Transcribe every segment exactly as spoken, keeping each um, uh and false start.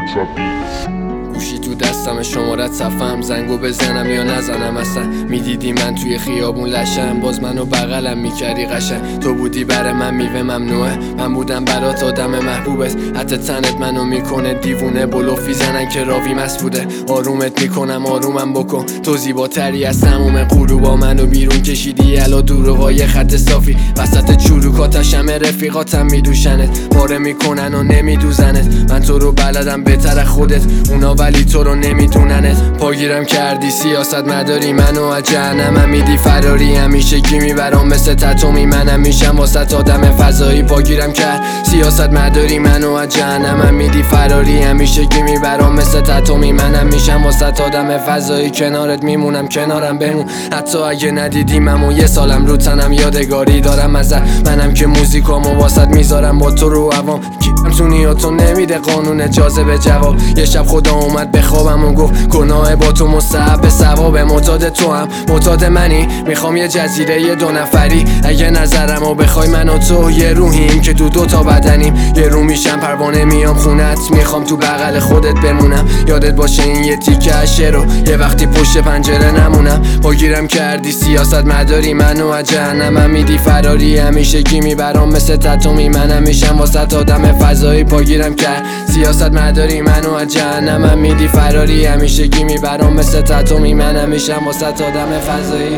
Ultra Beats. گوشی تو دستم شمارت صفم، زنگو بزنم یا نزنم اصلا. میدیدی من توی خیابون لشم، باز منو بغلم میکردی قشنگ. تو بودی برای من میوه ممنوعه، من بودم برات آدم محبوبت. حتی تنت منو میکنه دیوونه، بلوفی زنن که راوی مسعوده. آرومت میکنم آرومم بکن، تو زیباتری از تموم غروبا. منو بیرون کشیدی الا دروغای خط صافی، وسط چروکات همه رفیقاتم میدوشنت، پاره میکنن و نمیدوزنت. من تو رو بلدم بهتر خودت، اونا ولی تو رو نمیدوننت. پاگیرم کردی سیاست مداری، منو از جهنمم میدی فراری. همیشه گی میبرام مثل تتومی، منم میشم واسه آدم فضایی. پاگیرم کرد سیاست مداری، منو از جهنمم میدی فراری. همیشه گی میبرام مثل تتومی، منم میشم واسه آدم فضایی. کنارت میمونم کنارم بمون، حتی اگه ندیدیمم و یه سالم رو تنم یادگاری دارم ازت. منم که موزیکامو واسط میذارم با تو رو عوام. گیرم تو نیاتو نمیده قانون اجازه به جواب. یه شب خدا اومد بخوابم و گفت گناه با تو مستحب ثواب. معتاد تو هم معتاد منی، میخوام یه جزیره یه دو نفری. اگه نظرمو بخوای من و تو یه روحیم که دو دو تا بدنیم. یه رو میشم پروانه میام خونت، میخوام تو بغل خودت بمونم. یادت باشه این یه تیکه عشه رو یه وقتی پشت پنجره نمونم. پاگیرم کردی سیاست مداری، منو از جهنمم میدی فراری. همیشه گی میبرام مثل تتومی، منم میشم واسه آدم فضایی. پاگیرم کرد سیاست مداری، منو از جهنمم میدی فراری. همیشه گی میبرام مثل تتومی، منم میشم واسه آدم فضایی.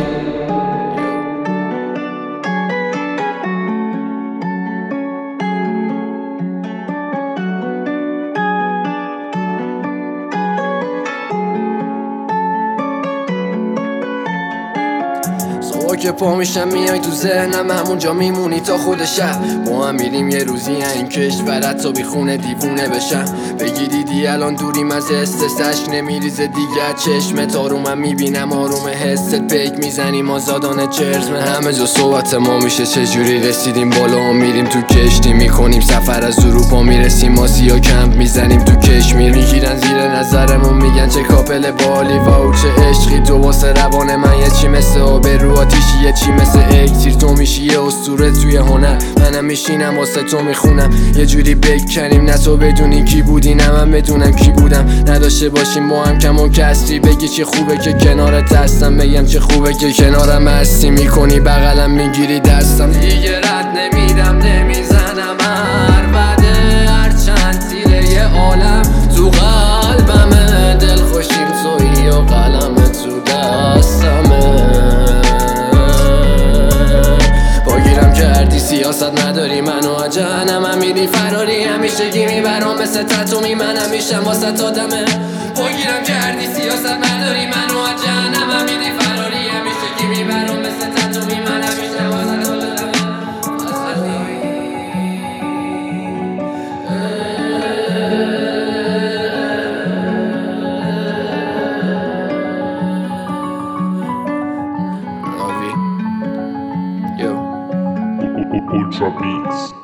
صبح که پا میشم میای تو ذهنم، همونجا میمونی تا خود شب. با هم میریم یه روزی این کشورت تا بی خونه دیوونه بشم. بگی دیدی الان دوریم از استرس، اشک نمیریزه دیگه چشمت. آرومم میبینم آروم حست، پیک میزنیم آزادانه چرزمه. همه جا صحبت ما میشه چجوری رسیدیم بالا. میریم تو کشتی میکنیم سفر از اروپا، میرسیم آسیا کمپ میزنیم تو کشمیر. میگیرن زیر نظرمون میگن چه کاپل بالی، واو چه عشقی تو واسه روان من. یه چی مثل آب رو آتیشی، یه چی مثل اکسیر. تو میشی یه اسطوره توی هنر، منم میشینم واسه تو میخونم. یه جوری بکنیم نه تو بدونی کی بودی نه من بدونم کی بودم. نداشته باشیم با هم کم و کسری، بگی چه خوبه که کنارت هستم، بگم چه خوبه که کنارم هستی. میکنی بغلم میگیری دستم، دیگه رد نمیدم نمیزنم عربده. هرچند تیره یه عالم تو قلبمه، دل خوشیم تویی و قلم تو دستمه. پاگیرم کردی سیاست نداری، منو از جهنمم میدی فراری. همیشه گی میبرام مثل تتومی، منم میشم واسه آدمه. پاگیرم کردی سیاست نداری، منو از جهنمم میدی فراری. همیشه گی میبرام مثل تتومی، منم میشم واسه آدمه. Yo Ultra Beats.